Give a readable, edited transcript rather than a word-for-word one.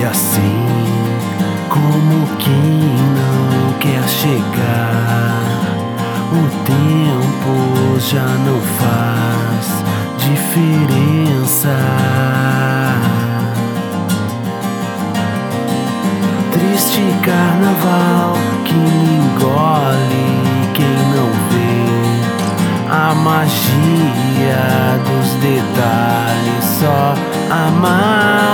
assim, como quem não quer chegar. O tempo já não faz diferença. Triste carnaval que me engole quem não vê a magia dos detalhes, só amar.